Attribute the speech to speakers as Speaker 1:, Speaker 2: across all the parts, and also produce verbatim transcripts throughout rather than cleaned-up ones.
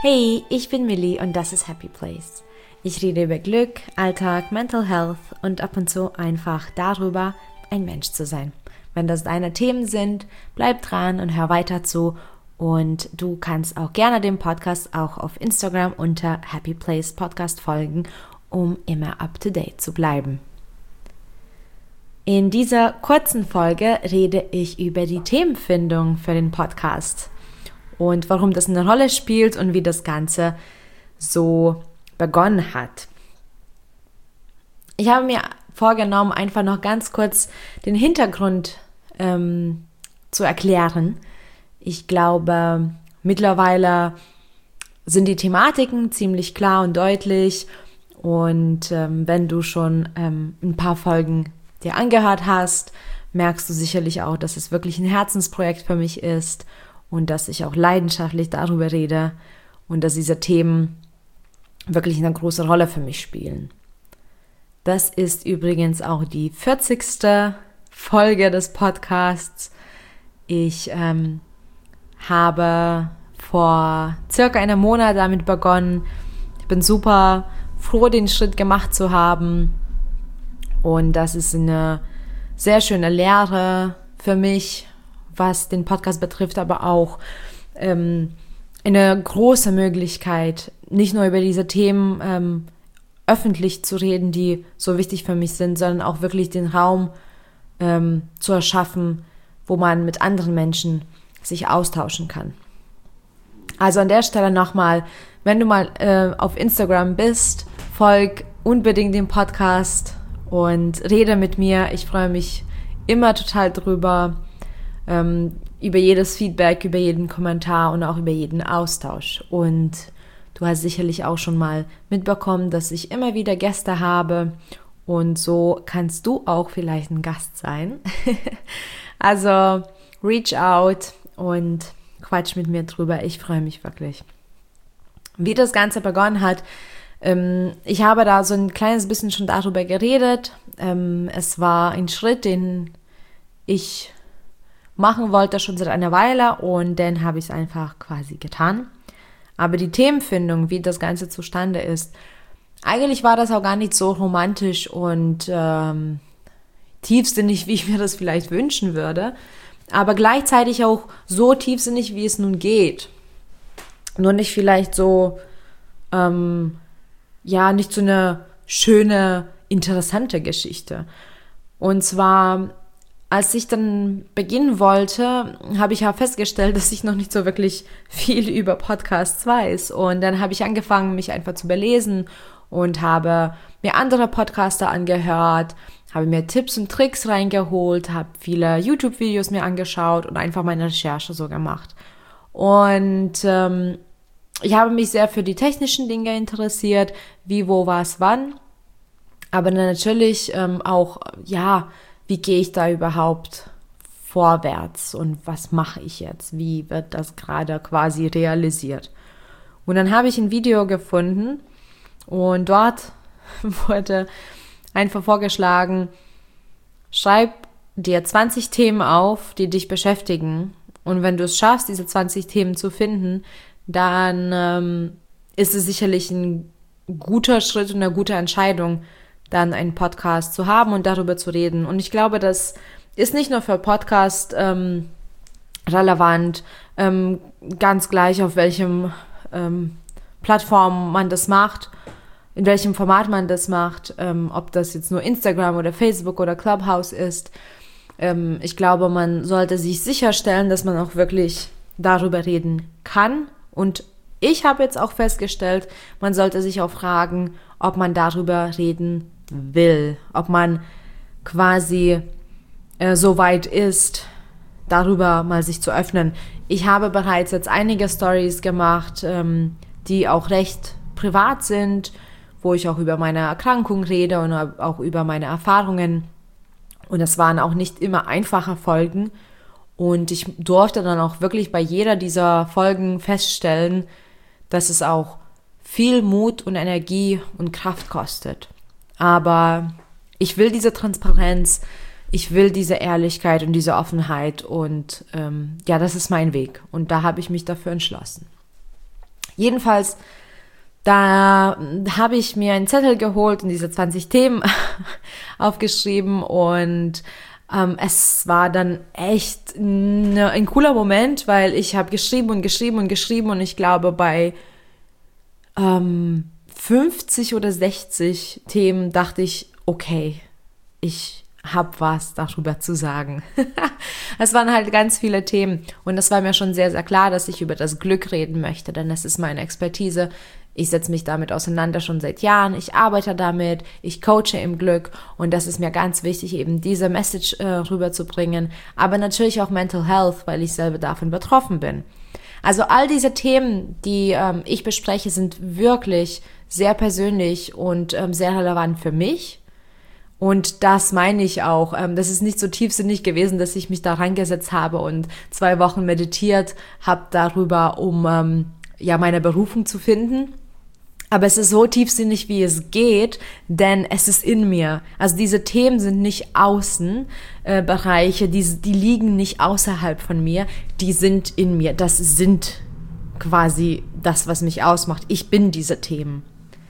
Speaker 1: Hey, ich bin Millie und das ist Happy Place. Ich rede über Glück, Alltag, Mental Health und ab und zu einfach darüber, ein Mensch zu sein. Wenn das deine Themen sind, bleib dran und hör weiter zu. Und du kannst auch gerne dem Podcast auch auf Instagram unter Happy Place Podcast folgen, um immer up to date zu bleiben. In dieser kurzen Folge rede ich über die Themenfindung für den Podcast und warum das eine Rolle spielt und wie das Ganze so begonnen hat. Ich habe mir vorgenommen, einfach noch ganz kurz den Hintergrund ähm, zu erklären. Ich glaube, mittlerweile sind die Thematiken ziemlich klar und deutlich und ähm, wenn du schon ähm, ein paar Folgen dir angehört hast, merkst du sicherlich auch, dass es wirklich ein Herzensprojekt für mich ist und dass ich auch leidenschaftlich darüber rede und dass diese Themen wirklich eine große Rolle für mich spielen. Das ist übrigens auch die vierzigste Folge des Podcasts. Ich ähm, habe vor circa einem Monat damit begonnen. Ich bin super froh, den Schritt gemacht zu haben. Und das ist eine sehr schöne Lehre für mich, was den Podcast betrifft, aber auch ähm, eine große Möglichkeit, nicht nur über diese Themen ähm, öffentlich zu reden, die so wichtig für mich sind, sondern auch wirklich den Raum ähm, zu erschaffen, wo man mit anderen Menschen sich austauschen kann. Also an der Stelle nochmal, wenn du mal äh, auf Instagram bist, folg unbedingt dem Podcast und rede mit mir. Ich freue mich immer total drüber, ähm, über jedes Feedback, über jeden Kommentar und auch über jeden Austausch. Und du hast sicherlich auch schon mal mitbekommen, dass ich immer wieder Gäste habe und so kannst du auch vielleicht ein Gast sein. Also reach out und quatsch mit mir drüber. Ich freue mich wirklich. Wie das Ganze begonnen hat, ähm, ich habe da so ein kleines bisschen schon darüber geredet. Ähm, es war ein Schritt, den ich machen wollte schon seit einer Weile und dann habe ich es einfach quasi getan. Aber die Themenfindung, wie das Ganze zustande ist, eigentlich war das auch gar nicht so romantisch und ähm, tiefsinnig, wie ich mir das vielleicht wünschen würde, aber gleichzeitig auch so tiefsinnig, wie es nun geht. Nur nicht vielleicht so, ähm, ja, nicht so eine schöne, interessante Geschichte. Und zwar, als ich dann beginnen wollte, habe ich ja festgestellt, dass ich noch nicht so wirklich viel über Podcasts weiß. Und dann habe ich angefangen, mich einfach zu belesen und habe mir andere Podcaster angehört, habe mir Tipps und Tricks reingeholt, habe viele YouTube-Videos mir angeschaut und einfach meine Recherche so gemacht. Und ähm, ich habe mich sehr für die technischen Dinge interessiert, wie, wo, was, wann. Aber natürlich ähm, auch, ja, wie gehe ich da überhaupt vorwärts und was mache ich jetzt? Wie wird das gerade quasi realisiert? Und dann habe ich ein Video gefunden und dort wurde einfach vorgeschlagen, schreib dir zwanzig Themen auf, die dich beschäftigen. Und wenn du es schaffst, diese zwanzig Themen zu finden, dann ähm, ist es sicherlich ein guter Schritt und eine gute Entscheidung, dann einen Podcast zu haben und darüber zu reden. Und ich glaube, das ist nicht nur für Podcast ähm, relevant, ähm, ganz gleich auf welchem ähm, Plattform man das macht, in welchem Format man das macht, ähm, ob das jetzt nur Instagram oder Facebook oder Clubhouse ist. Ähm, ich glaube, man sollte sich sicherstellen, dass man auch wirklich darüber reden kann. Und ich habe jetzt auch festgestellt, man sollte sich auch fragen, ob man darüber reden will, ob man quasi äh, so weit ist, darüber mal sich zu öffnen. Ich habe bereits jetzt einige Stories gemacht, ähm, die auch recht privat sind, wo ich auch über meine Erkrankung rede und auch über meine Erfahrungen. Und es waren auch nicht immer einfache Folgen. Und ich durfte dann auch wirklich bei jeder dieser Folgen feststellen, dass es auch viel Mut und Energie und Kraft kostet. Aber ich will diese Transparenz, ich will diese Ehrlichkeit und diese Offenheit und ähm, ja, das ist mein Weg. Und da habe ich mich dafür entschlossen. Jedenfalls, da habe ich mir einen Zettel geholt und diese zwanzig Themen aufgeschrieben und ähm, es war dann echt ne, ein cooler Moment, weil ich habe geschrieben und geschrieben und geschrieben und ich glaube bei ähm, fünfzig oder sechzig Themen dachte ich, okay, ich habe was darüber zu sagen. Es waren halt ganz viele Themen und es war mir schon sehr, sehr klar, dass ich über das Glück reden möchte, denn das ist meine Expertise. Ich setze mich damit auseinander schon seit Jahren, ich arbeite damit, ich coache im Glück und das ist mir ganz wichtig, eben diese Message äh, rüberzubringen, aber natürlich auch Mental Health, weil ich selber davon betroffen bin. Also all diese Themen, die ähm, ich bespreche, sind wirklich sehr persönlich und ähm, sehr relevant für mich. Und das meine ich auch. Ähm, das ist nicht so tiefsinnig gewesen, dass ich mich da reingesetzt habe und zwei Wochen meditiert habe darüber, um ähm, ja meine Berufung zu finden. Aber es ist so tiefsinnig, wie es geht, denn es ist in mir. Also diese Themen sind nicht Außenbereiche, äh, die, die liegen nicht außerhalb von mir, die sind in mir. Das sind quasi das, was mich ausmacht. Ich bin diese Themen.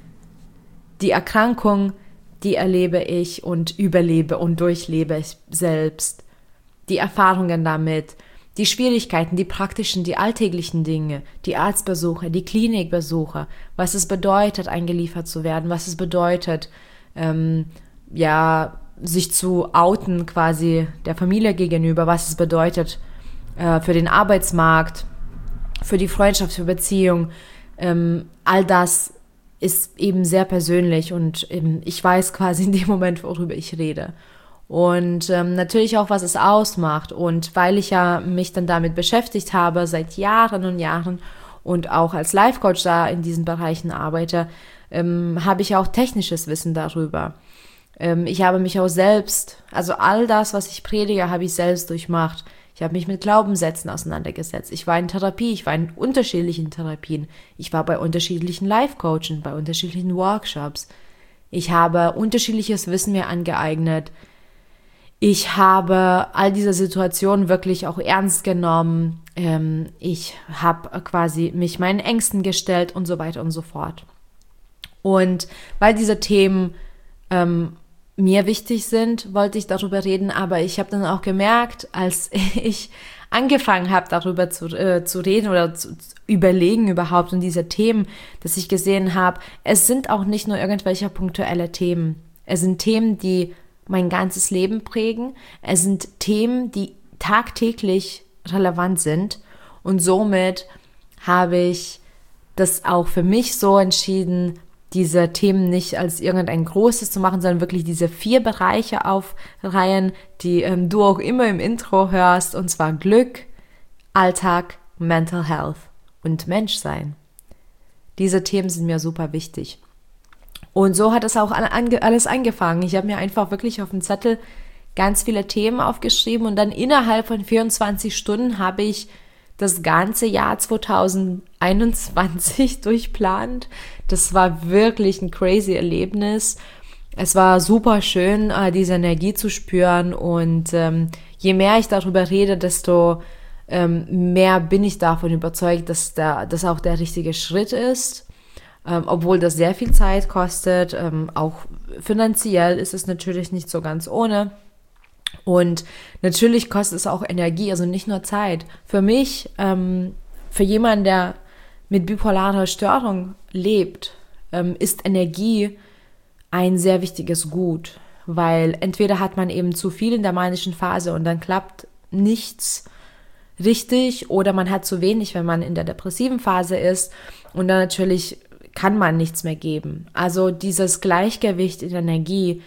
Speaker 1: Die Erkrankung, die erlebe ich und überlebe und durchlebe ich selbst. Die Erfahrungen damit, die Schwierigkeiten, die praktischen, die alltäglichen Dinge, die Arztbesuche, die Klinikbesuche, was es bedeutet, eingeliefert zu werden, was es bedeutet, ähm, ja, sich zu outen quasi der Familie gegenüber, was es bedeutet äh, für den Arbeitsmarkt, für die Freundschaft, für Beziehung, ähm, all das ist eben sehr persönlich und eben ich weiß quasi in dem Moment, worüber ich rede. Und ähm, natürlich auch, was es ausmacht. Und weil ich ja mich dann damit beschäftigt habe, seit Jahren und Jahren und auch als Life-Coach da in diesen Bereichen arbeite, ähm, habe ich auch technisches Wissen darüber. Ähm, ich habe mich auch selbst, also all das, was ich predige, habe ich selbst durchmacht. Ich habe mich mit Glaubenssätzen auseinandergesetzt. Ich war in Therapie, ich war in unterschiedlichen Therapien. Ich war bei unterschiedlichen Life-Coaching, bei unterschiedlichen Workshops. Ich habe unterschiedliches Wissen mir angeeignet. Ich habe all diese Situationen wirklich auch ernst genommen. Ähm, ich habe quasi mich meinen Ängsten gestellt und so weiter und so fort. Und weil diese Themen ähm, mir wichtig sind, wollte ich darüber reden, aber ich habe dann auch gemerkt, als ich angefangen habe, darüber zu, äh, zu reden oder zu, zu überlegen überhaupt und diese Themen, dass ich gesehen habe, es sind auch nicht nur irgendwelche punktuelle Themen. Es sind Themen, die mein ganzes Leben prägen. Es sind Themen, die tagtäglich relevant sind und somit habe ich das auch für mich so entschieden, diese Themen nicht als irgendein großes zu machen, sondern wirklich diese vier Bereiche aufreihen, die ähm, du auch immer im Intro hörst, und zwar Glück, Alltag, Mental Health und Menschsein. Diese Themen sind mir super wichtig. Und so hat es auch alles angefangen. Ich habe mir einfach wirklich auf dem Zettel ganz viele Themen aufgeschrieben und dann innerhalb von vierundzwanzig Stunden habe ich das ganze Jahr zweitausendeinundzwanzig durchplant. Das war wirklich ein crazy Erlebnis. Es war super schön, diese Energie zu spüren und ähm, je mehr ich darüber rede, desto ähm, mehr bin ich davon überzeugt, dass der, das auch der richtige Schritt ist. Ähm, obwohl das sehr viel Zeit kostet, ähm, auch finanziell ist es natürlich nicht so ganz ohne. Und natürlich kostet es auch Energie, also nicht nur Zeit. Für mich, ähm, für jemanden, der mit bipolarer Störung lebt, ähm, ist Energie ein sehr wichtiges Gut, weil entweder hat man eben zu viel in der manischen Phase und dann klappt nichts richtig oder man hat zu wenig, wenn man in der depressiven Phase ist und dann natürlich kann man nichts mehr geben. Also dieses Gleichgewicht in Energie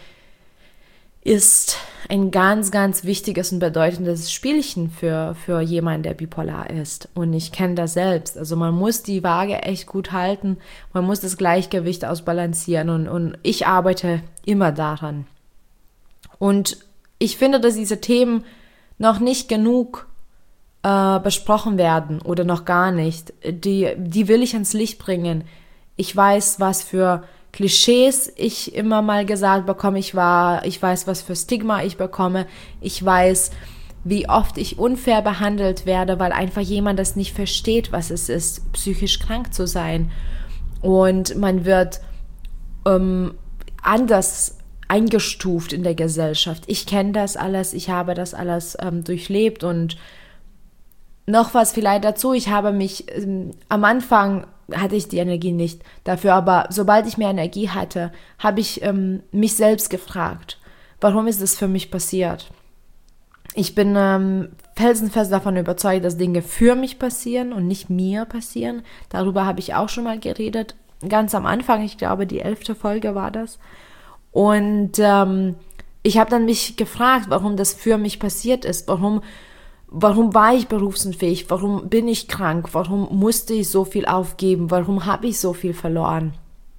Speaker 1: ist ein ganz, ganz wichtiges und bedeutendes Spielchen für, für jemanden, der bipolar ist. Und ich kenne das selbst. Also man muss die Waage echt gut halten. Man muss das Gleichgewicht ausbalancieren. Und, und ich arbeite immer daran. Und ich finde, dass diese Themen noch nicht genug äh, besprochen werden oder noch gar nicht. Die, die will ich ans Licht bringen. Ich weiß, was für Klischees ich immer mal gesagt bekomme. Ich war, ich weiß, was für Stigma ich bekomme. Ich weiß, wie oft ich unfair behandelt werde, weil einfach jemand das nicht versteht, was es ist, psychisch krank zu sein. Und man wird ähm, anders eingestuft in der Gesellschaft. Ich kenne das alles, ich habe das alles ähm, durchlebt und noch was vielleicht dazu, ich habe mich, ähm, am Anfang hatte ich die Energie nicht dafür, aber sobald ich mehr Energie hatte, habe ich ähm, mich selbst gefragt, warum ist das für mich passiert? Ich bin ähm, felsenfest davon überzeugt, dass Dinge für mich passieren und nicht mir passieren. Darüber habe ich auch schon mal geredet, ganz am Anfang, ich glaube die elfte Folge war das. Und ähm, ich habe dann mich gefragt, warum das für mich passiert ist, warum Warum war ich berufsunfähig? Warum bin ich krank? Warum musste ich so viel aufgeben? Warum habe ich so viel verloren?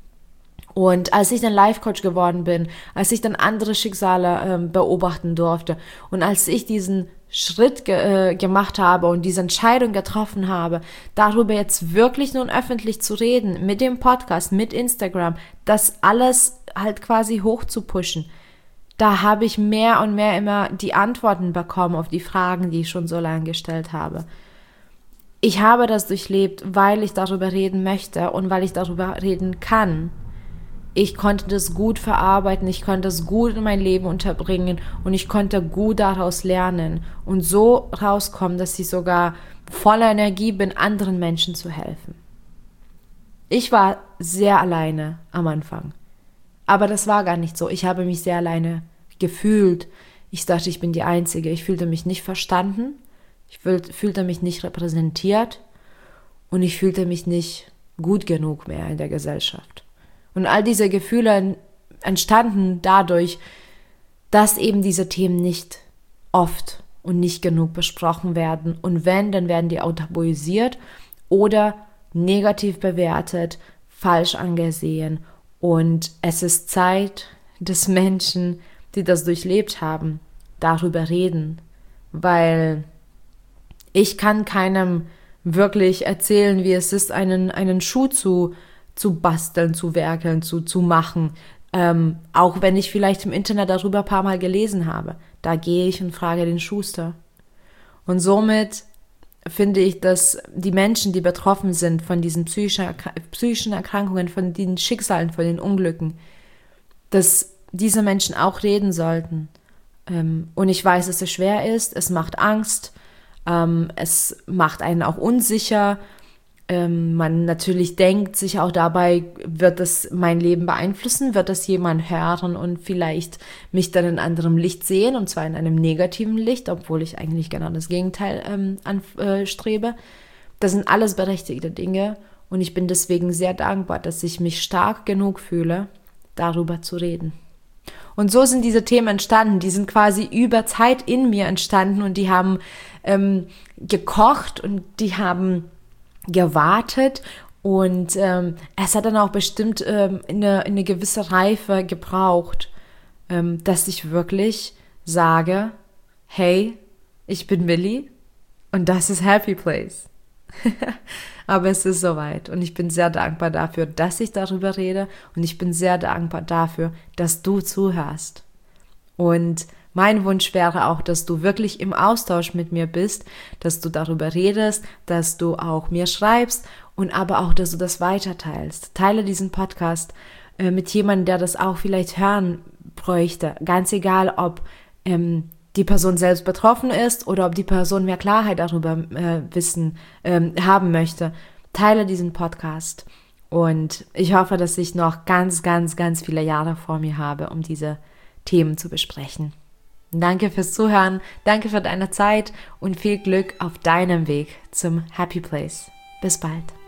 Speaker 1: Und als ich dann Life-Coach geworden bin, als ich dann andere Schicksale äh, beobachten durfte und als ich diesen Schritt ge- äh, gemacht habe und diese Entscheidung getroffen habe, darüber jetzt wirklich nun öffentlich zu reden, mit dem Podcast, mit Instagram, das alles halt quasi hoch zu pushen, da habe ich mehr und mehr immer die Antworten bekommen auf die Fragen, die ich schon so lange gestellt habe. Ich habe das durchlebt, weil ich darüber reden möchte und weil ich darüber reden kann. Ich konnte das gut verarbeiten, ich konnte es gut in mein Leben unterbringen und ich konnte gut daraus lernen und so rauskommen, dass ich sogar voller Energie bin, anderen Menschen zu helfen. Ich war sehr alleine am Anfang, aber das war gar nicht so. Ich habe mich sehr alleine gefühlt. Ich dachte, ich bin die Einzige. Ich fühlte mich nicht verstanden. Ich fühlte mich nicht repräsentiert und ich fühlte mich nicht gut genug mehr in der Gesellschaft. Und all diese Gefühle entstanden dadurch, dass eben diese Themen nicht oft und nicht genug besprochen werden. Und wenn, dann werden die auch tabuisiert oder negativ bewertet, falsch angesehen. Und es ist Zeit, dass Menschen, die das durchlebt haben, darüber reden, weil ich kann keinem wirklich erzählen, wie es ist, einen, einen Schuh zu, zu basteln, zu werkeln, zu, zu machen, ähm, auch wenn ich vielleicht im Internet darüber ein paar Mal gelesen habe. Da gehe ich und frage den Schuster. Und somit finde ich, dass die Menschen, die betroffen sind von diesen psychischen, psychischen Erkrankungen, von den Schicksalen, von den Unglücken, dass diese Menschen auch reden sollten. Ähm, und ich weiß, dass es schwer ist, es macht Angst, ähm, es macht einen auch unsicher. Ähm, man natürlich denkt sich auch dabei, wird das mein Leben beeinflussen, wird das jemand hören und vielleicht mich dann in anderem Licht sehen, und zwar in einem negativen Licht, obwohl ich eigentlich genau das Gegenteil ähm, anstrebe. Das sind alles berechtigte Dinge und ich bin deswegen sehr dankbar, dass ich mich stark genug fühle, darüber zu reden. Und so sind diese Themen entstanden, die sind quasi über Zeit in mir entstanden und die haben ähm, gekocht und die haben gewartet und ähm, es hat dann auch bestimmt ähm, eine, eine gewisse Reife gebraucht, ähm, dass ich wirklich sage, hey, ich bin Millie und das ist Happy Place. Aber es ist soweit und ich bin sehr dankbar dafür, dass ich darüber rede und ich bin sehr dankbar dafür, dass du zuhörst. Und mein Wunsch wäre auch, dass du wirklich im Austausch mit mir bist, dass du darüber redest, dass du auch mir schreibst und aber auch, dass du das weiterteilst. Teile diesen Podcast äh, mit jemandem, der das auch vielleicht hören bräuchte. Ganz egal, ob ähm, die Person selbst betroffen ist oder ob die Person mehr Klarheit darüber äh, wissen ähm, haben möchte. Teile diesen Podcast und ich hoffe, dass ich noch ganz, ganz, ganz viele Jahre vor mir habe, um diese Themen zu besprechen. Danke fürs Zuhören, danke für deine Zeit und viel Glück auf deinem Weg zum Happy Place. Bis bald.